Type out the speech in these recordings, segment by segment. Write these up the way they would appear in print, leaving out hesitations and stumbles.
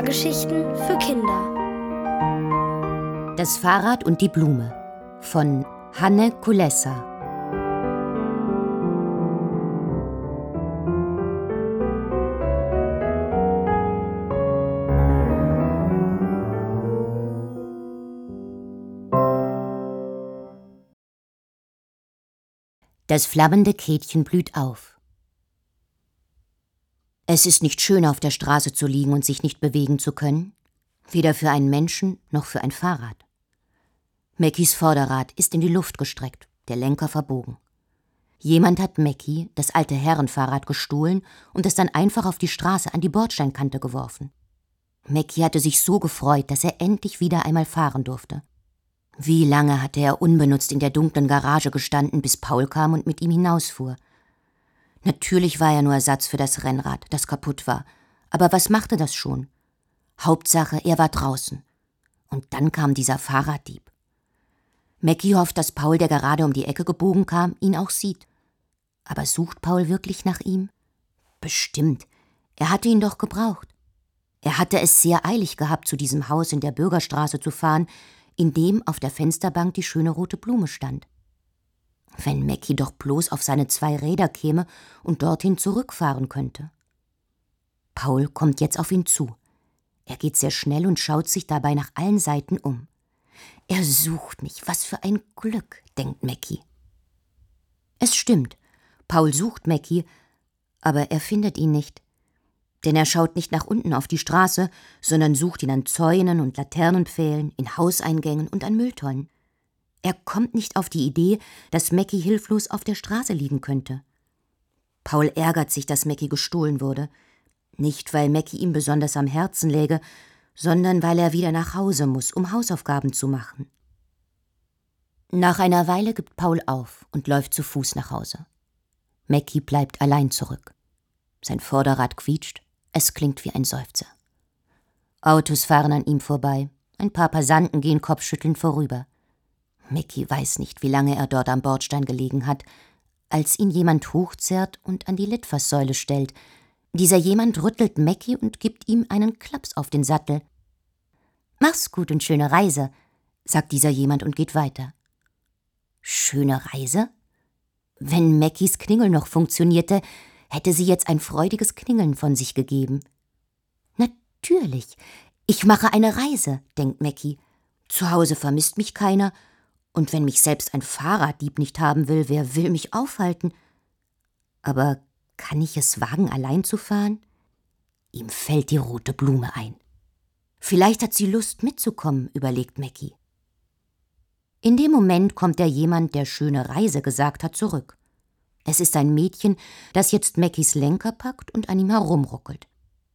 Hörgeschichten für Kinder. Das Fahrrad und die Blume von Hanne Kulessa. Das flammende Käthchen blüht auf. Es ist nicht schön, auf der Straße zu liegen und sich nicht bewegen zu können, weder für einen Menschen noch für ein Fahrrad. Mackies Vorderrad ist in die Luft gestreckt, der Lenker verbogen. Jemand hat Mackie das alte Herrenfahrrad gestohlen und es dann einfach auf die Straße an die Bordsteinkante geworfen. Mackie hatte sich so gefreut, dass er endlich wieder einmal fahren durfte. Wie lange hatte er unbenutzt in der dunklen Garage gestanden, bis Paul kam und mit ihm hinausfuhr. Natürlich war er nur Ersatz für das Rennrad, das kaputt war. Aber was machte das schon? Hauptsache, er war draußen. Und dann kam dieser Fahrraddieb. Mackie hofft, dass Paul, der gerade um die Ecke gebogen kam, ihn auch sieht. Aber sucht Paul wirklich nach ihm? Bestimmt. Er hatte ihn doch gebraucht. Er hatte es sehr eilig gehabt, zu diesem Haus in der Bürgerstraße zu fahren, in dem auf der Fensterbank die schöne rote Blume stand. Wenn Mackie doch bloß auf seine 2 Räder käme und dorthin zurückfahren könnte. Paul kommt jetzt auf ihn zu. Er geht sehr schnell und schaut sich dabei nach allen Seiten um. Er sucht mich, was für ein Glück, denkt Mackie. Es stimmt, Paul sucht Mackie, aber er findet ihn nicht. Denn er schaut nicht nach unten auf die Straße, sondern sucht ihn an Zäunen und Laternenpfählen, in Hauseingängen und an Mülltonnen. Er kommt nicht auf die Idee, dass Mackie hilflos auf der Straße liegen könnte. Paul ärgert sich, dass Mackie gestohlen wurde. Nicht, weil Mackie ihm besonders am Herzen läge, sondern weil er wieder nach Hause muss, um Hausaufgaben zu machen. Nach einer Weile gibt Paul auf und läuft zu Fuß nach Hause. Mackie bleibt allein zurück. Sein Vorderrad quietscht, es klingt wie ein Seufzer. Autos fahren an ihm vorbei, ein paar Passanten gehen kopfschüttelnd vorüber. Mackie weiß nicht, wie lange er dort am Bordstein gelegen hat, als ihn jemand hochzerrt und an die Litfaßsäule stellt. Dieser jemand rüttelt Mackie und gibt ihm einen Klaps auf den Sattel. »Mach's gut und schöne Reise«, sagt dieser jemand und geht weiter. Schöne Reise? Wenn Mackies Klingel noch funktionierte, hätte sie jetzt ein freudiges Klingeln von sich gegeben. Natürlich, ich mache eine Reise, denkt Mackie. Zu Hause vermisst mich keiner. Und wenn mich selbst ein Fahrraddieb nicht haben will, wer will mich aufhalten? Aber kann ich es wagen, allein zu fahren? Ihm fällt die rote Blume ein. Vielleicht hat sie Lust mitzukommen, überlegt Mackie. In dem Moment kommt jemand, der schöne Reise gesagt hat, zurück. Es ist ein Mädchen, das jetzt Mackies Lenker packt und an ihm herumruckelt.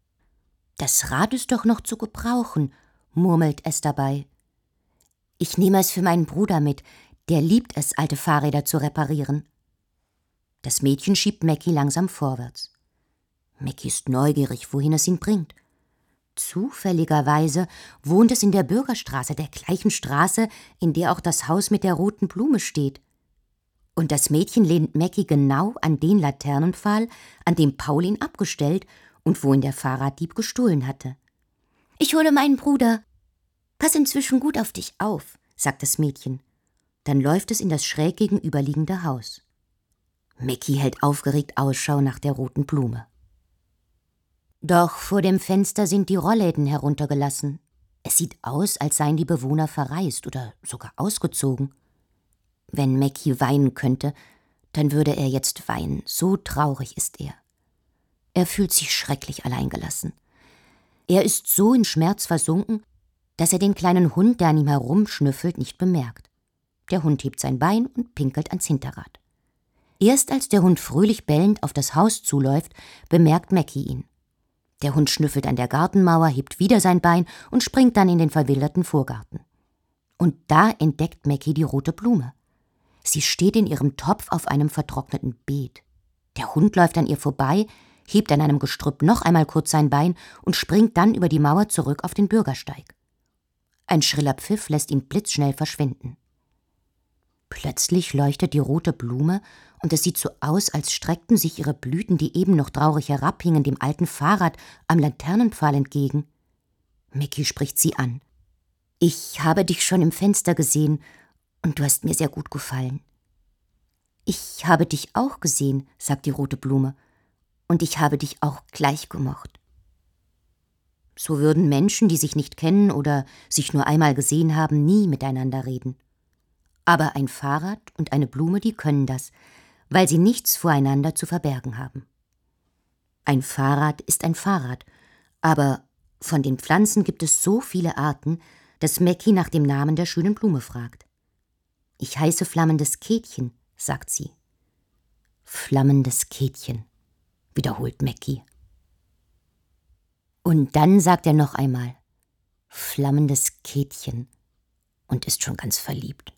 Das Rad ist doch noch zu gebrauchen, murmelt es dabei. Ich nehme es für meinen Bruder mit, der liebt es, alte Fahrräder zu reparieren. Das Mädchen schiebt Mackie langsam vorwärts. Mackie ist neugierig, wohin es ihn bringt. Zufälligerweise wohnt es in der Bürgerstraße, der gleichen Straße, in der auch das Haus mit der roten Blume steht. Und das Mädchen lehnt Mackie genau an den Laternenpfahl, an dem Paul ihn abgestellt und wo ihn der Fahrraddieb gestohlen hatte. »Ich hole meinen Bruder. Pass inzwischen gut auf dich auf«, sagt das Mädchen. Dann läuft es in das schräg gegenüberliegende Haus. Mackie hält aufgeregt Ausschau nach der roten Blume. Doch vor dem Fenster sind die Rollläden heruntergelassen. Es sieht aus, als seien die Bewohner verreist oder sogar ausgezogen. Wenn Mackie weinen könnte, dann würde er jetzt weinen, so traurig ist er. Er fühlt sich schrecklich alleingelassen. Er ist so in Schmerz versunken, dass er den kleinen Hund, der an ihm herumschnüffelt, nicht bemerkt. Der Hund hebt sein Bein und pinkelt ans Hinterrad. Erst als der Hund fröhlich bellend auf das Haus zuläuft, bemerkt Mackie ihn. Der Hund schnüffelt an der Gartenmauer, hebt wieder sein Bein und springt dann in den verwilderten Vorgarten. Und da entdeckt Mackie die rote Blume. Sie steht in ihrem Topf auf einem vertrockneten Beet. Der Hund läuft an ihr vorbei, hebt an einem Gestrüpp noch einmal kurz sein Bein und springt dann über die Mauer zurück auf den Bürgersteig. Ein schriller Pfiff lässt ihn blitzschnell verschwinden. Plötzlich leuchtet die rote Blume und es sieht so aus, als streckten sich ihre Blüten, die eben noch traurig herabhingen, dem alten Fahrrad am Laternenpfahl entgegen. Mäcki spricht sie an. »Ich habe dich schon im Fenster gesehen und du hast mir sehr gut gefallen.« »Ich habe dich auch gesehen«, sagt die rote Blume, »und ich habe dich auch gleich gemocht.« So würden Menschen, die sich nicht kennen oder sich nur einmal gesehen haben, nie miteinander reden. Aber ein Fahrrad und eine Blume, die können das, weil sie nichts voreinander zu verbergen haben. Ein Fahrrad ist ein Fahrrad, aber von den Pflanzen gibt es so viele Arten, dass Mäcki nach dem Namen der schönen Blume fragt. »Ich heiße flammendes Käthchen«, sagt sie. »Flammendes Käthchen«, wiederholt Mäcki. Und dann sagt er noch einmal, »flammendes Käthchen«, und ist schon ganz verliebt.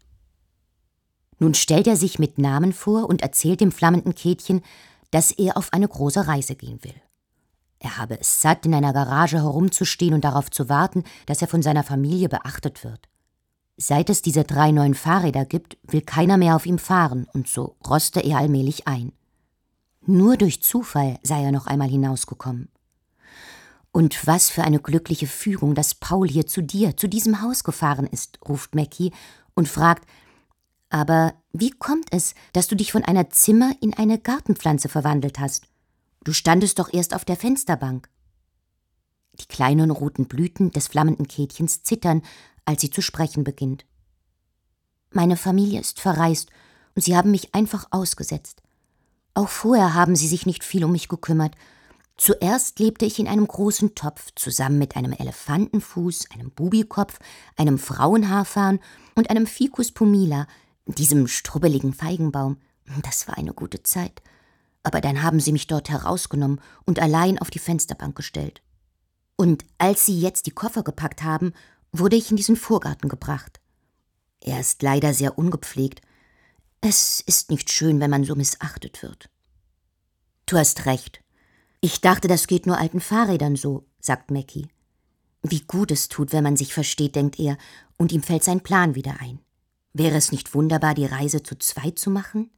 Nun stellt er sich mit Namen vor und erzählt dem flammenden Käthchen, dass er auf eine große Reise gehen will. Er habe es satt, in einer Garage herumzustehen und darauf zu warten, dass er von seiner Familie beachtet wird. Seit es diese 3 neuen Fahrräder gibt, will keiner mehr auf ihm fahren, und so roste er allmählich ein. Nur durch Zufall sei er noch einmal hinausgekommen. »Und was für eine glückliche Fügung, dass Paul hier zu dir, zu diesem Haus gefahren ist«, ruft Mäcki und fragt, »aber wie kommt es, dass du dich von einer Zimmer- in eine Gartenpflanze verwandelt hast? Du standest doch erst auf der Fensterbank.« Die kleinen roten Blüten des flammenden Käthchens zittern, als sie zu sprechen beginnt. »Meine Familie ist verreist und sie haben mich einfach ausgesetzt. Auch vorher haben sie sich nicht viel um mich gekümmert. Zuerst lebte ich in einem großen Topf, zusammen mit einem Elefantenfuß, einem Bubikopf, einem Frauenhaarfarn und einem Ficus pumila, diesem strubbeligen Feigenbaum. Das war eine gute Zeit. Aber dann haben sie mich dort herausgenommen und allein auf die Fensterbank gestellt. Und als sie jetzt die Koffer gepackt haben, wurde ich in diesen Vorgarten gebracht. Er ist leider sehr ungepflegt. Es ist nicht schön, wenn man so missachtet wird.« »Du hast recht. Ich dachte, das geht nur alten Fahrrädern so«, sagt Mäcki. Wie gut es tut, wenn man sich versteht, denkt er, und ihm fällt sein Plan wieder ein. Wäre es nicht wunderbar, die Reise zu zweit zu machen?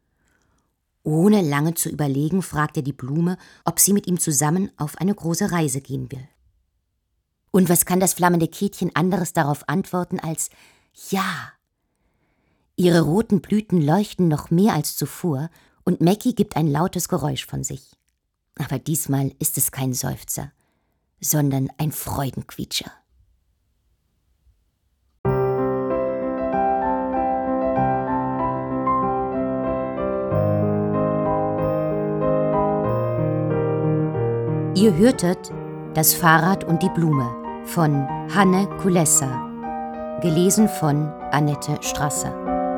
Ohne lange zu überlegen, fragt er die Blume, ob sie mit ihm zusammen auf eine große Reise gehen will. Und was kann das flammende Käthchen anderes darauf antworten als »Ja«? Ihre roten Blüten leuchten noch mehr als zuvor und Mäcki gibt ein lautes Geräusch von sich. Aber diesmal ist es kein Seufzer, sondern ein Freudenquietscher. Ihr hörtet »Das Fahrrad und die Blume« von Hanne Kulessa, gelesen von Annette Strasser.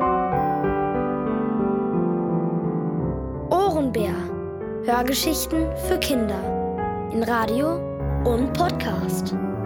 Ohrenbär. Hörgeschichten für Kinder. In Radio und Podcast.